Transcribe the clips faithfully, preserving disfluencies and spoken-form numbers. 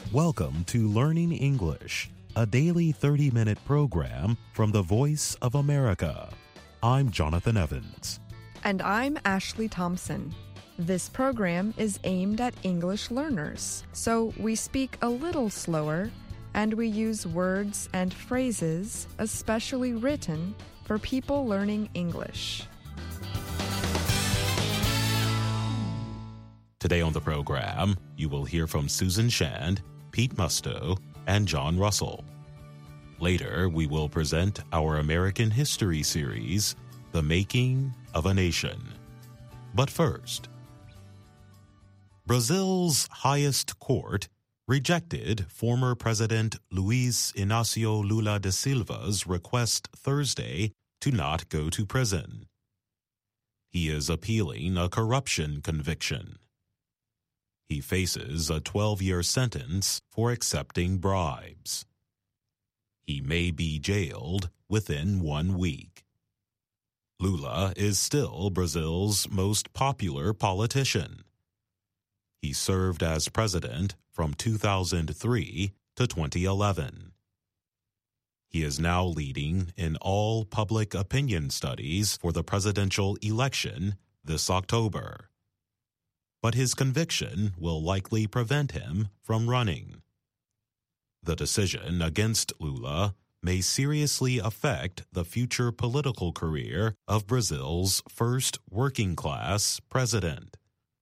Welcome to Learning English, a daily thirty-minute program from the Voice of America. I'm Jonathan Evans. And I'm Ashley Thompson. This program is aimed at English learners, so we speak a little slower and we use words and phrases especially written for people learning English. Today on the program, you will hear from Susan Shand, Pete Musto, and John Russell. Later, we will present our American history series, The Making of a Nation. But first, Brazil's highest court rejected former President Luiz Inácio Lula da Silva's request Thursday to not go to prison. He is appealing a corruption conviction. He faces a twelve-year sentence for accepting bribes. He may be jailed within one week. Lula is still Brazil's most popular politician. He served as president from two thousand three to twenty eleven. He is now leading in all public opinion studies for the presidential election this October. But his conviction will likely prevent him from running. The decision against Lula may seriously affect the future political career of Brazil's first working-class president.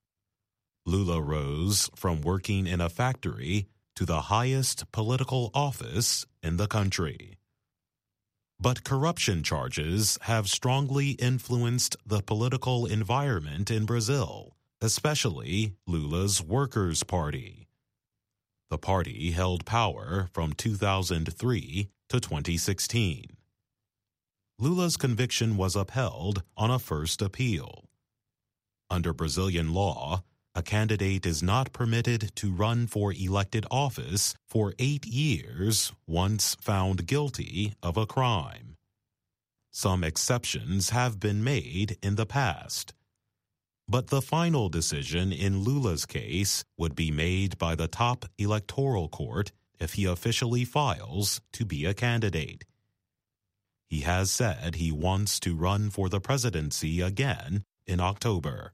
Lula rose from working in a factory to the highest political office in the country. But corruption charges have strongly influenced the political environment in Brazil, especially Lula's Workers' Party. The party held power from two thousand three to twenty sixteen. Lula's conviction was upheld on a first appeal. Under Brazilian law, a candidate is not permitted to run for elected office for eight years once found guilty of a crime. Some exceptions have been made in the past, but the final decision in Lula's case would be made by the top electoral court if he officially files to be a candidate. He has said he wants to run for the presidency again in October.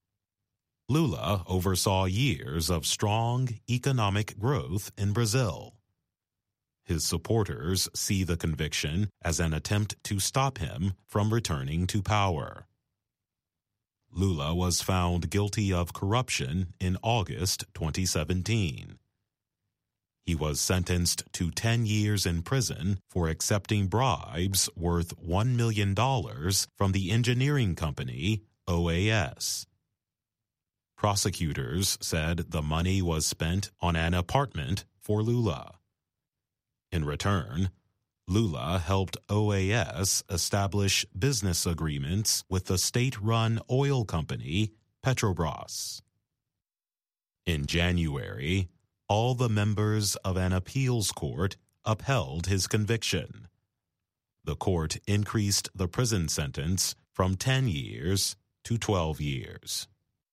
Lula oversaw years of strong economic growth in Brazil. His supporters see the conviction as an attempt to stop him from returning to power. Lula was found guilty of corruption in August twenty seventeen. He was sentenced to ten years in prison for accepting bribes worth one million dollars from the engineering company O A S. Prosecutors said the money was spent on an apartment for Lula. In return, Lula helped O A S establish business agreements with the state-run oil company Petrobras. In January, all the members of an appeals court upheld his conviction. The court increased the prison sentence from ten years to twelve years.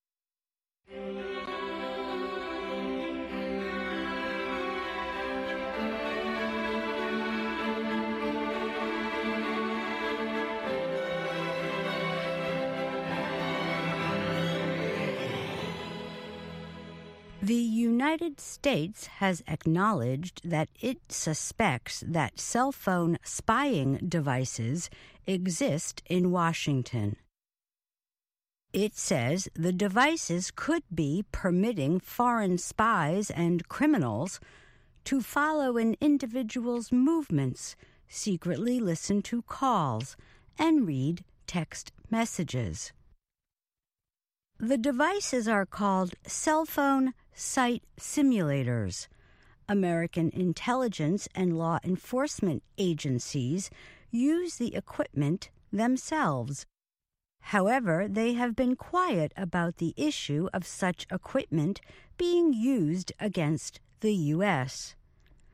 The United States has acknowledged that it suspects that cell phone spying devices exist in Washington. It says the devices could be permitting foreign spies and criminals to follow an individual's movements, secretly listen to calls, and read text messages. The devices are called cell phone site simulators. American intelligence and law enforcement agencies use the equipment themselves. However, they have been quiet about the issue of such equipment being used against the U S.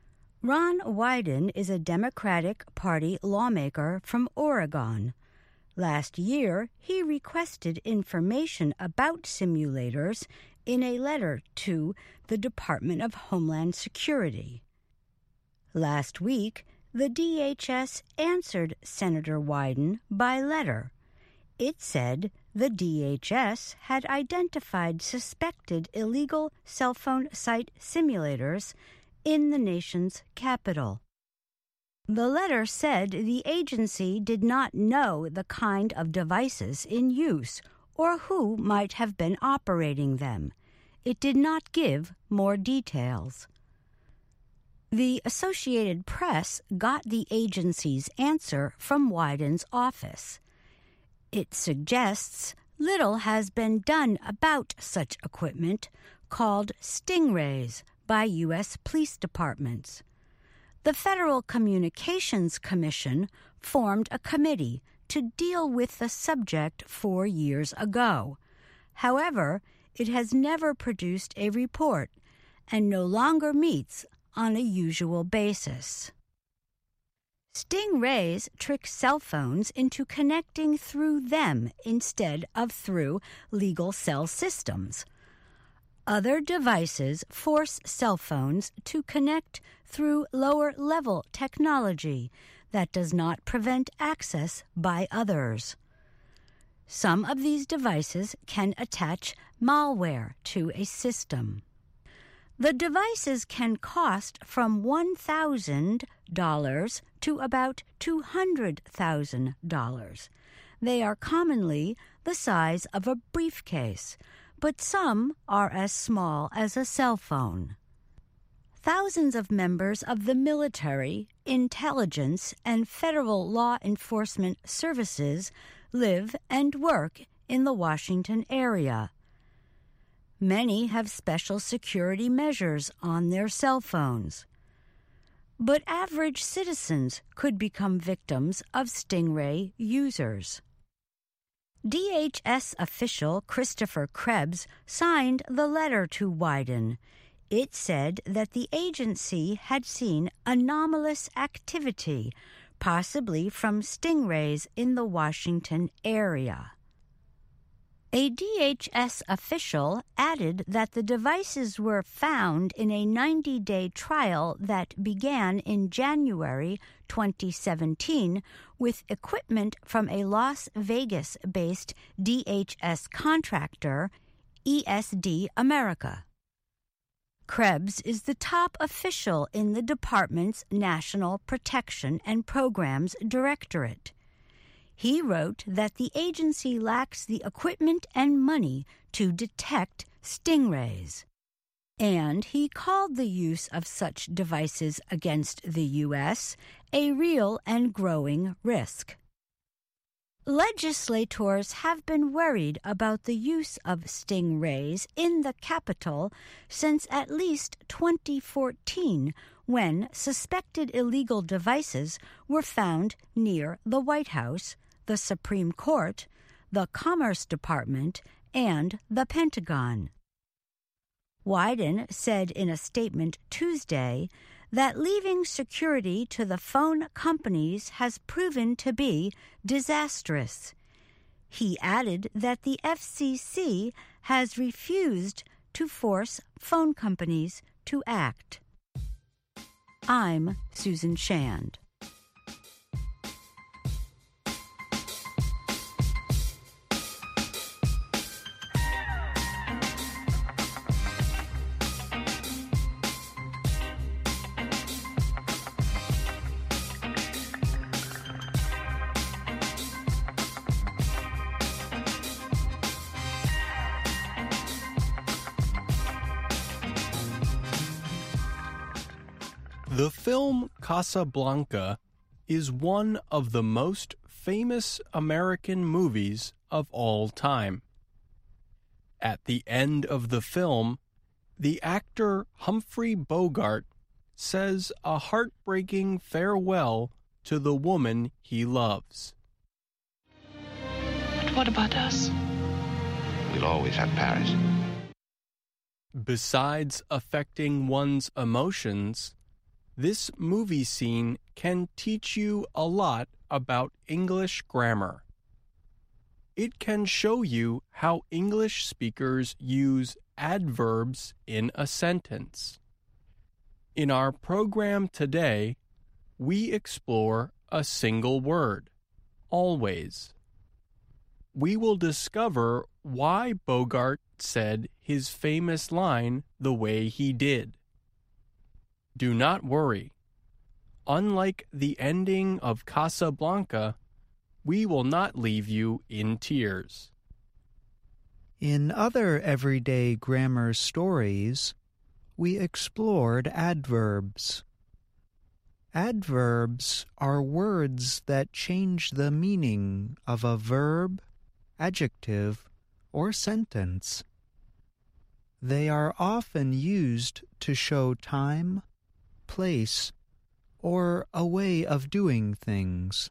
Ron Wyden is a Democratic Party lawmaker from Oregon. Last year, he requested information about simulators in a letter to the Department of Homeland Security. Last week, the D H S answered Senator Wyden by letter. It said the D H S had identified suspected illegal cell phone site simulators in the nation's capital. The letter said the agency did not know the kind of devices in use or who might have been operating them. It did not give more details. The Associated Press got the agency's answer from Wyden's office. It suggests little has been done about such equipment called stingrays by U S police departments. The Federal Communications Commission formed a committee to deal with the subject four years ago. However, it has never produced a report and no longer meets on a usual basis. Stingrays trick cell phones into connecting through them instead of through legal cell systems. Other devices force cell phones to connect through lower-level technology that does not prevent access by others. Some of these devices can attach malware to a system. The devices can cost from one thousand dollars to about two hundred thousand dollars. They are commonly the size of a briefcase, but some are as small as a cell phone. Thousands of members of the military, intelligence, and federal law enforcement services live and work in the Washington area. Many have special security measures on their cell phones. But average citizens could become victims of stingray users. D H S official Christopher Krebs signed the letter to Wyden. It said that the agency had seen anomalous activity, possibly from stingrays in the Washington area. A D H S official added that the devices were found in a ninety-day trial that began in January twenty seventeen with equipment from a Las Vegas-based D H S contractor, E S D America. Krebs is the top official in the department's National Protection and Programs Directorate. He wrote that the agency lacks the equipment and money to detect stingrays. And he called the use of such devices against the U S a real and growing risk. Legislators have been worried about the use of stingrays in the Capitol since at least twenty fourteen, when suspected illegal devices were found near the White House, the Supreme Court, the Commerce Department, and the Pentagon. Wyden said in a statement Tuesday that leaving security to the phone companies has proven to be disastrous. He added that the F C C has refused to force phone companies to act. I'm Susan Shand. The film Casablanca is one of the most famous American movies of all time. At the end of the film, the actor Humphrey Bogart says a heartbreaking farewell to the woman he loves. But what about us? We'll always have Paris. Besides affecting one's emotions, this movie scene can teach you a lot about English grammar. it can show you how English speakers use adverbs in a sentence. In our program today, we explore a single word, always. We will discover why Bogart said his famous line the way he did. Do not worry. Unlike the ending of Casablanca, we will not leave you in tears. In other everyday grammar stories, we explored adverbs. Adverbs are words that change the meaning of a verb, adjective, or sentence. They are often used to show time, place, or a way of doing things.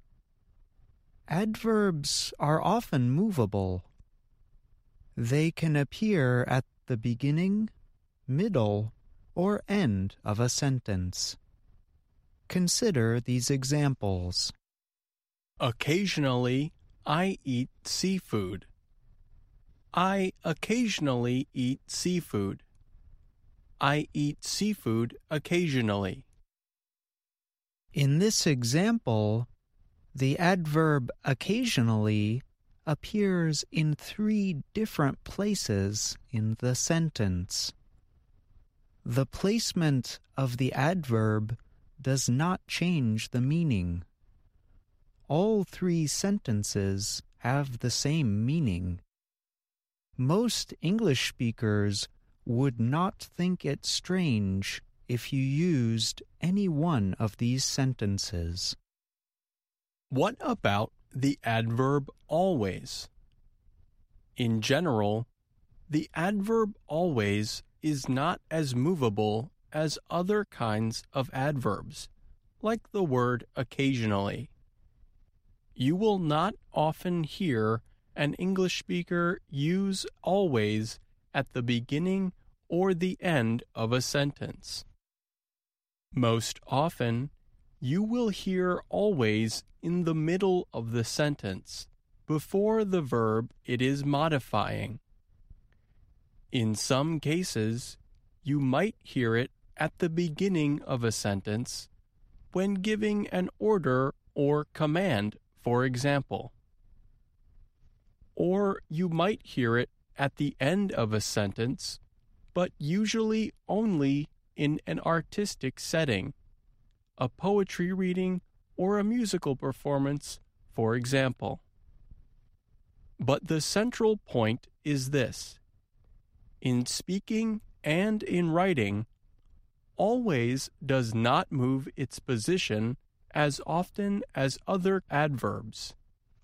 Adverbs are often movable. They can appear at the beginning, middle, or end of a sentence. Consider these examples. Occasionally, I eat seafood. I occasionally eat seafood. I eat seafood occasionally. In this example, the adverb occasionally appears in three different places in the sentence. The placement of the adverb does not change the meaning. All three sentences have the same meaning. Most English speakers would not think it strange if you used any one of these sentences. What about the adverb always? In general, the adverb always is not as movable as other kinds of adverbs, like the word occasionally. You will not often hear an English speaker use always at the beginning or the end of a sentence. Most often, you will hear always in the middle of the sentence, before the verb it is modifying. In some cases, you might hear it at the beginning of a sentence when giving an order or command, for example. Or you might hear it at the end of a sentence, but usually only in an artistic setting, a poetry reading or a musical performance, for example. But the central point is this: in speaking and in writing, always does not move its position as often as other adverbs.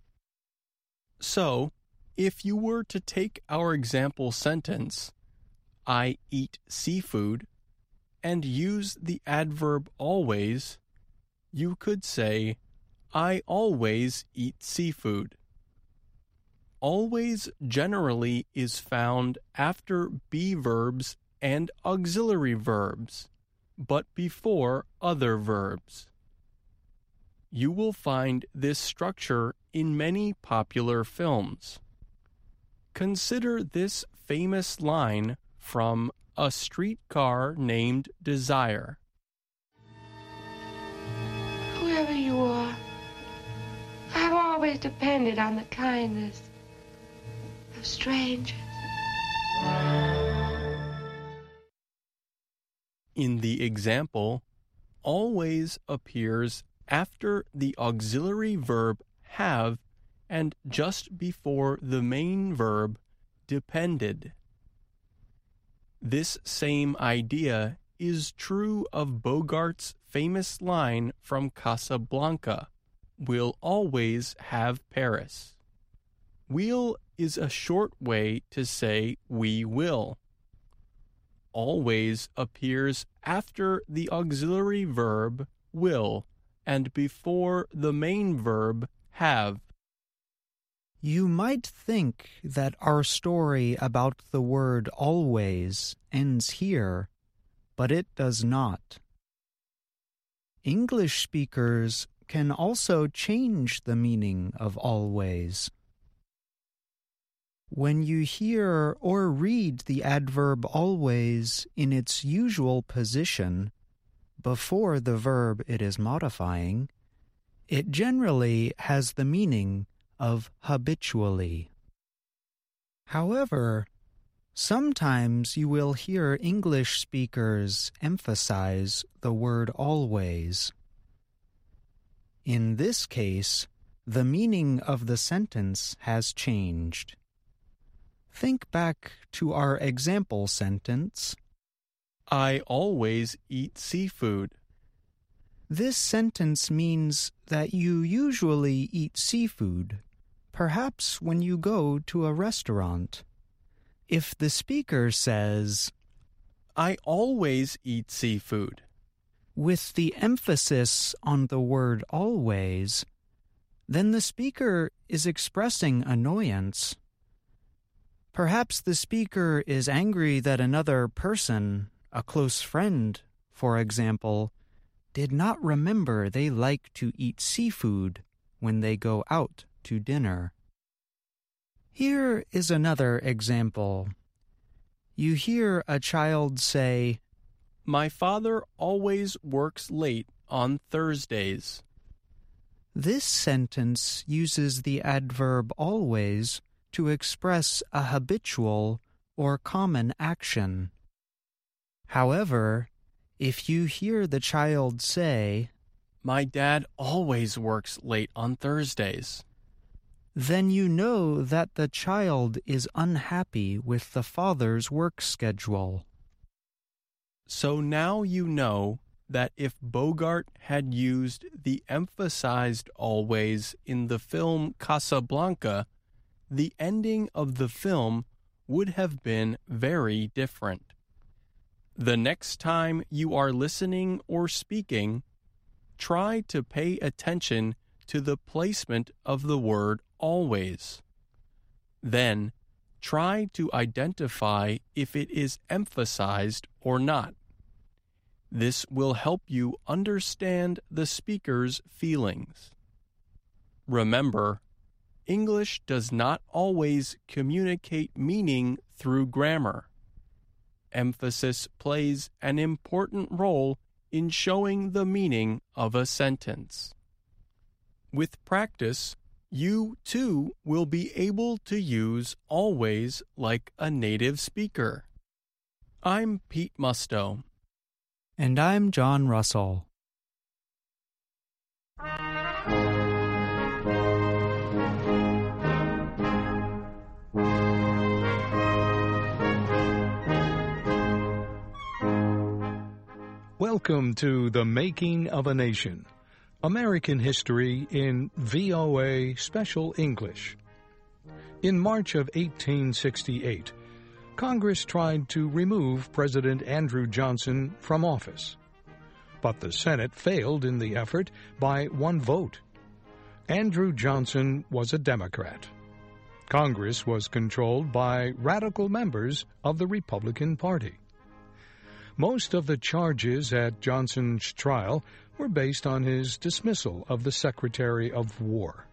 So, if you were to take our example sentence, I eat seafood, and use the adverb always, you could say, I always eat seafood. Always generally is found after be verbs and auxiliary verbs, but before other verbs. You will find this structure in many popular films. Consider this famous line from A Streetcar Named Desire. Whoever you are, I've always depended on the kindness of strangers. In the example, always appears after the auxiliary verb have and just before the main verb depended. This same idea is true of Bogart's famous line from Casablanca, "We'll always have Paris." We'll is a short way to say we will. Always appears after the auxiliary verb will and before the main verb have. You might think that our story about the word always ends here, but it does not. English speakers can also change the meaning of always. When you hear or read the adverb always in its usual position before the verb it is modifying, it generally has the meaning of habitually. However, sometimes you will hear English speakers emphasize the word always. In this case, the meaning of the sentence has changed. Think back to our example sentence. I always eat seafood. This sentence means that you usually eat seafood, perhaps when you go to a restaurant. If the speaker says, I always eat seafood, with the emphasis on the word always, then the speaker is expressing annoyance. Perhaps the speaker is angry that another person, a close friend, for example, did not remember they like to eat seafood when they go out to dinner. Here is another example. You hear a child say, My father always works late on Thursdays. This sentence uses the adverb always to express a habitual or common action. However, if you hear the child say, My dad always works late on Thursdays, then you know that the child is unhappy with the father's work schedule. So now you know that if Bogart had used the emphasized always in the film Casablanca, the ending of the film would have been very different. The next time you are listening or speaking, try to pay attention to the placement of the word always. Then, try to identify if it is emphasized or not. This will help you understand the speaker's feelings. Remember, English does not always communicate meaning through grammar. Emphasis plays an important role in showing the meaning of a sentence. With practice, you too will be able to use always like a native speaker. I'm Pete Musto. And I'm John Russell. Welcome to The Making of a Nation, American History in V O A Special English. In March of eighteen sixty-eight, Congress tried to remove President Andrew Johnson from office. But the Senate failed in the effort by one vote. Andrew Johnson was a Democrat. Congress was controlled by radical members of the Republican Party. Most of the charges at Johnson's trial were based on his dismissal of the Secretary of War.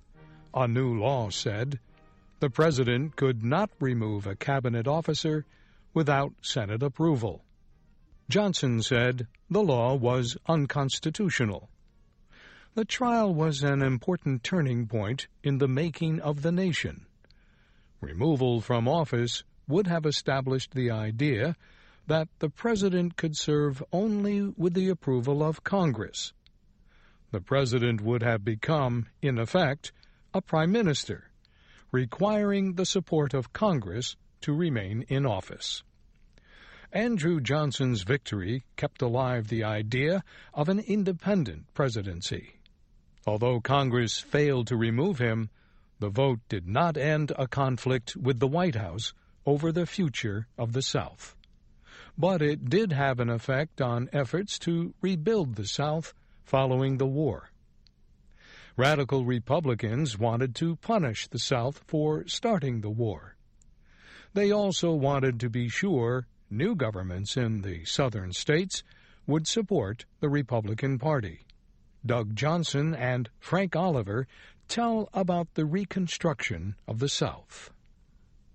A new law said the president could not remove a cabinet officer without Senate approval. Johnson said the law was unconstitutional. The trial was an important turning point in the making of the nation. Removal from office would have established the idea that the president could serve only with the approval of Congress. The president would have become, in effect, a prime minister, requiring the support of Congress to remain in office. Andrew Johnson's victory kept alive the idea of an independent presidency. Although Congress failed to remove him, the vote did not end a conflict with the White House over the future of the South. But it did have an effect on efforts to rebuild the South following the war. Radical Republicans wanted to punish the South for starting the war. They also wanted to be sure new governments in the southern states would support the Republican Party. Doug Johnson and Frank Oliver tell about the reconstruction of the South.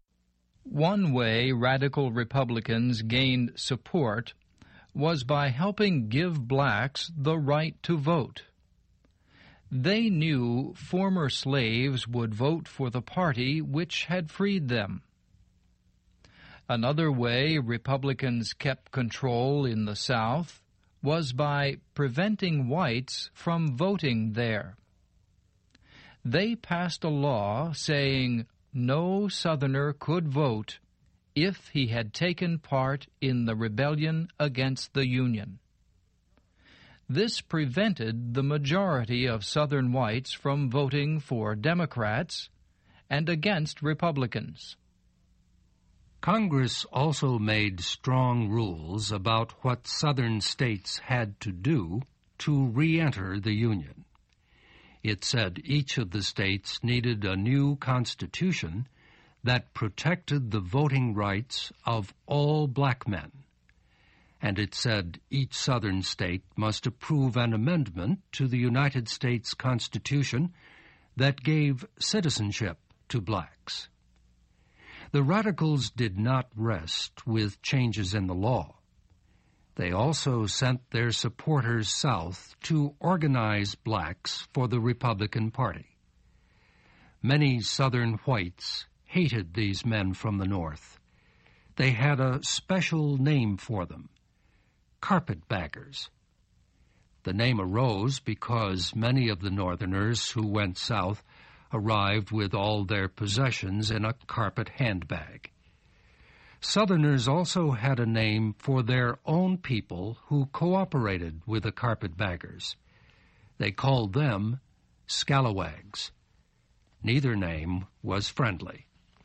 One way radical Republicans gained support was by helping give blacks the right to vote. They knew former slaves would vote for the party which had freed them. Another way Republicans kept control in the South was by preventing whites from voting there. They passed a law saying no Southerner could vote if he had taken part in the rebellion against the Union. This prevented the majority of Southern whites from voting for Democrats and against Republicans. Congress also made strong rules about what Southern states had to do to re-enter the Union. It said each of the states needed a new constitution that protected the voting rights of all black men. And it said each Southern state must approve an amendment to the United States Constitution that gave citizenship to blacks. The Radicals did not rest with changes in the law. They also sent their supporters south to organize blacks for the Republican Party. Many Southern whites hated these men from the North. They had a special name for them, carpetbaggers. The name arose because many of the Northerners who went south arrived with all their possessions in a carpet handbag. Southerners also had a name for their own people who cooperated with the carpetbaggers. They called them scalawags. Neither name was friendly.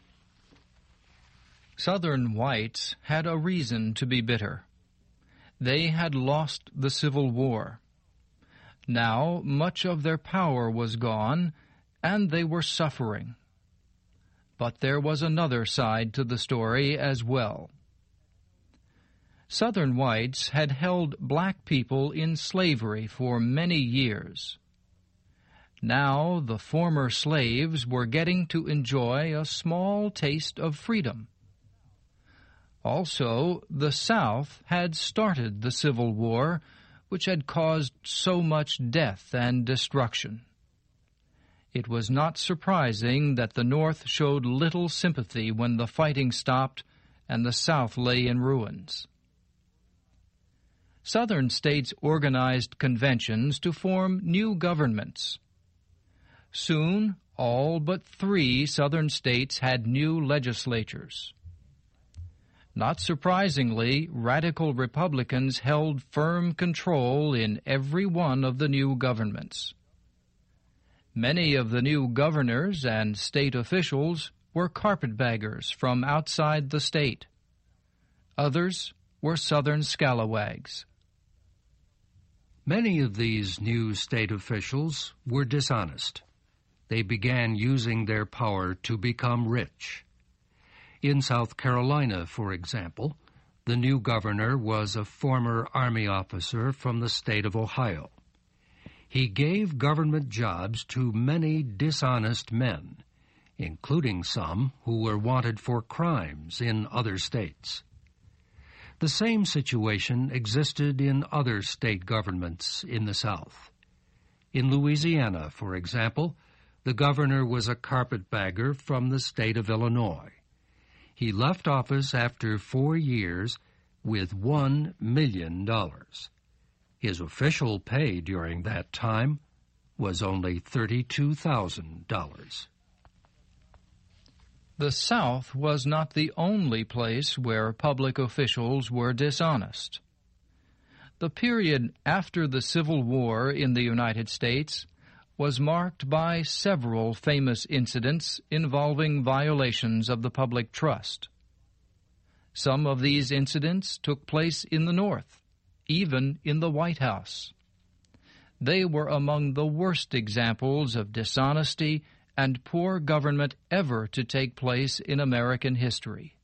Southern whites had a reason to be bitter. They had lost the Civil War. Now much of their power was gone, and they were suffering. But there was another side to the story as well. Southern whites had held black people in slavery for many years. Now the former slaves were getting to enjoy a small taste of freedom. Also, the South had started the Civil War, which had caused so much death and destruction. It was not surprising that the North showed little sympathy when the fighting stopped and the South lay in ruins. Southern states organized conventions to form new governments. Soon, all but three Southern states had new legislatures. Not surprisingly, radical Republicans held firm control in every one of the new governments. Many of the new governors and state officials were carpetbaggers from outside the state. Others were Southern scalawags. Many of these new state officials were dishonest. They began using their power to become rich. In South Carolina, for example, the new governor was a former Army officer from the state of Ohio. He gave government jobs to many dishonest men, including some who were wanted for crimes in other states. The same situation existed in other state governments in the South. In Louisiana, for example, the governor was a carpetbagger from the state of Illinois. He left office after four years with one million dollars. His official pay during that time was only thirty-two thousand dollars. The South was not the only place where public officials were dishonest. The period after the Civil War in the United States was marked by several famous incidents involving violations of the public trust. Some of these incidents took place in the North, even in the White House. They were among the worst examples of dishonesty and poor government ever to take place in American history.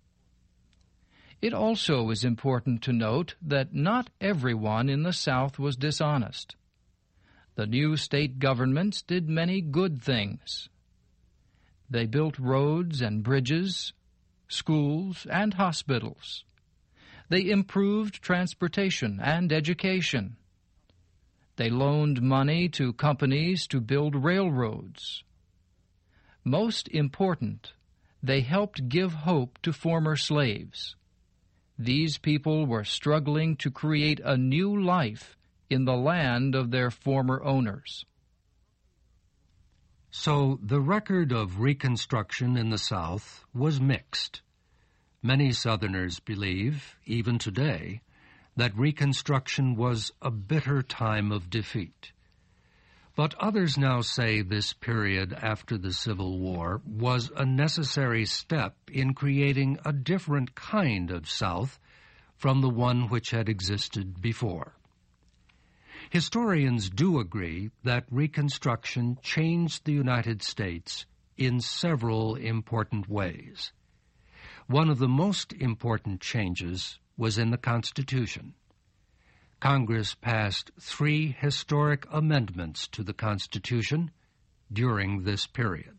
It also is important to note that not everyone in the South was dishonest. The new state governments did many good things. They built roads and bridges, schools, and hospitals. They improved transportation and education. They loaned money to companies to build railroads. Most important, they helped give hope to former slaves. These people were struggling to create a new life in the land of their former owners. So the record of Reconstruction in the South was mixed. Many Southerners believe, even today, that Reconstruction was a bitter time of defeat. But others now say this period after the Civil War was a necessary step in creating a different kind of South from the one which had existed before. Historians do agree that Reconstruction changed the United States in several important ways. One of the most important changes was in the Constitution. Congress passed three historic amendments to the Constitution during this period.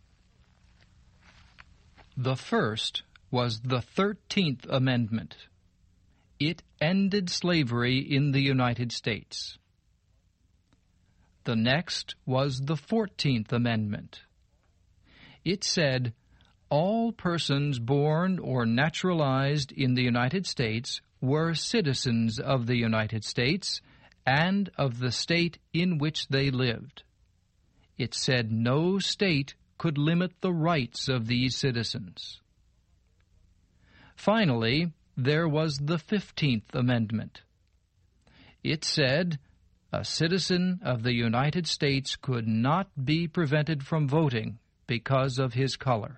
The first was the thirteenth Amendment. It ended slavery in the United States. The next was the fourteenth Amendment. It said, all persons born or naturalized in the United States were citizens of the United States and of the state in which they lived. It said no state could limit the rights of these citizens. Finally, there was the fifteenth Amendment. It said, a citizen of the United States could not be prevented from voting because of his color.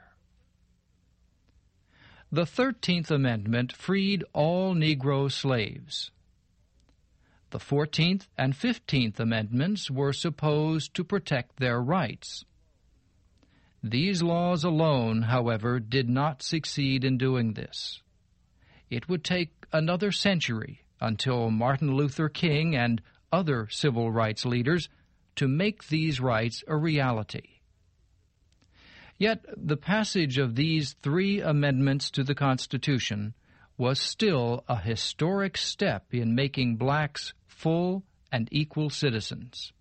The thirteenth Amendment freed all Negro slaves. The fourteenth and fifteenth Amendments were supposed to protect their rights. These laws alone, however, did not succeed in doing this. It would take another century until Martin Luther King and other civil rights leaders to make these rights a reality. Yet the passage of these three amendments to the Constitution was still a historic step in making blacks full and equal citizens.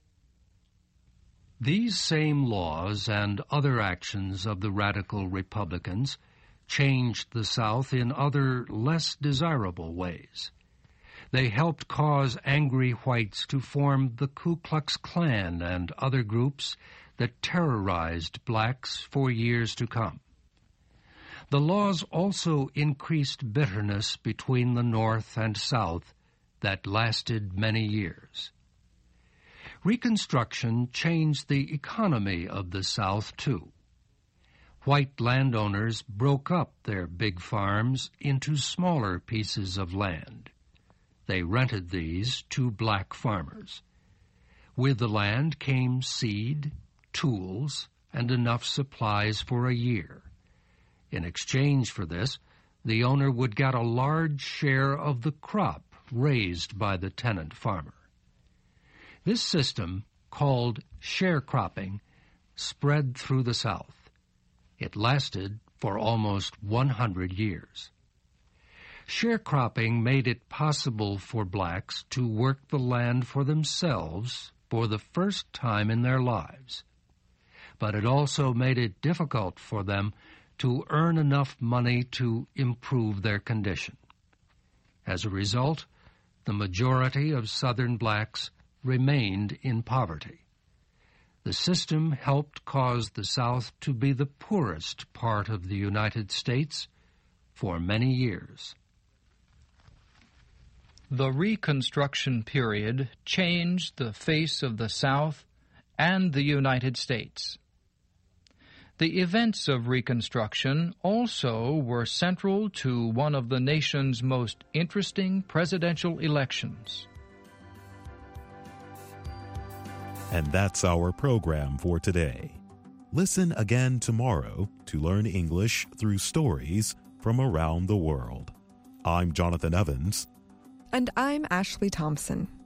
These same laws and other actions of the radical Republicans changed the South in other, less desirable ways. They helped cause angry whites to form the Ku Klux Klan and other groups that terrorized blacks for years to come. The laws also increased bitterness between the North and South that lasted many years. Reconstruction changed the economy of the South, too. White landowners broke up their big farms into smaller pieces of land. They rented these to black farmers. With the land came seed, tools, and enough supplies for a year. In exchange for this, the owner would get a large share of the crop raised by the tenant farmer. This system, called sharecropping, spread through the South. It lasted for almost one hundred years. Sharecropping made it possible for blacks to work the land for themselves for the first time in their lives. But it also made it difficult for them to earn enough money to improve their condition. As a result, the majority of Southern blacks remained in poverty. The system helped cause the South to be the poorest part of the United States for many years. The Reconstruction period changed the face of the South and the United States. The events of Reconstruction also were central to one of the nation's most interesting presidential elections. And that's our program for today. Listen again tomorrow to learn English through stories from around the world. I'm Jonathan Evans. And I'm Ashley Thompson.